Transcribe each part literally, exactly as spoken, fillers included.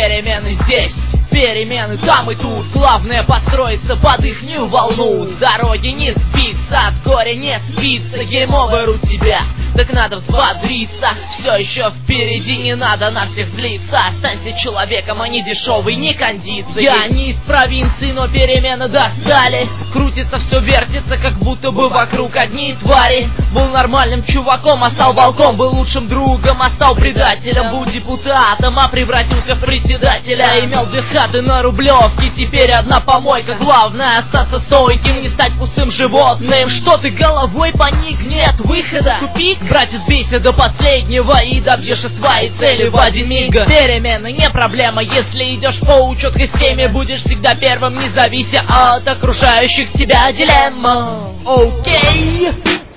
перемены здесь, перемены там и тут. Главное построиться под ихнюю волну. С дороги не сбиться, от горя не спится. Гейм-овер у тебя, так надо взбодриться. Все еще впереди, не надо на всех злиться. Останься человеком, а не дешевый, не кондиции. Я не из провинции, но перемены достали. Крутится, все вертится, как будто бы вокруг одни твари. Был нормальным чуваком, а стал волком. Был лучшим другом, а стал предателем. Был депутатом, а превратился в председателя. Имел две хаты на Рублевке, теперь одна помойка. Главное остаться стойким, не стать пустым животным. Что ты головой поник, нет выхода. Тупик, братец, бейся до последнего и добьешься своей цели в один миг. Перемены не проблема, если идешь по четкой схеме. Будешь всегда первым, не завися от окружающих тебя дилемма. Окей.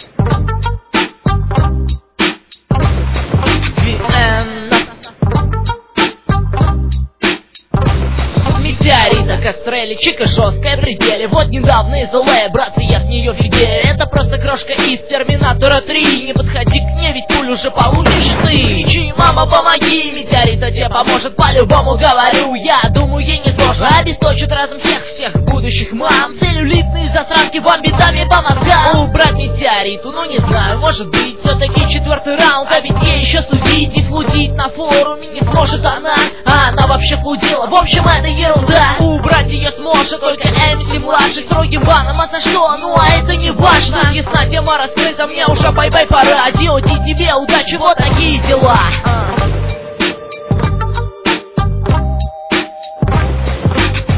Метеорита, кастрели, чика жесткая в пределе. Вот недавно из ЛА, братцы, я с нее фигею. Это просто крошка из Терминатора три. Не подходи к ней, ведь пулю уже получишь ты. Кричи, мама, помоги, метеорита тебе поможет. По-любому говорю, я думаю, ей не сложно. Обесточит разом всех-всех будущих мам. Целлюлитные засранки вам битами по мозгам. Убрать метеориту, ну не знаю, может быть. Все-таки четвертый раунд, а ведь ей еще судить и флудить на форуме не сможет она. А она вообще флудила, в общем это ерунда. Убрать ее сможет только эм си младший строгим баном. А за что? Ну а это не важно. Ясна тема раскрыта, мне уже бай-бай пора. Диоди тебе удачи, вот такие дела.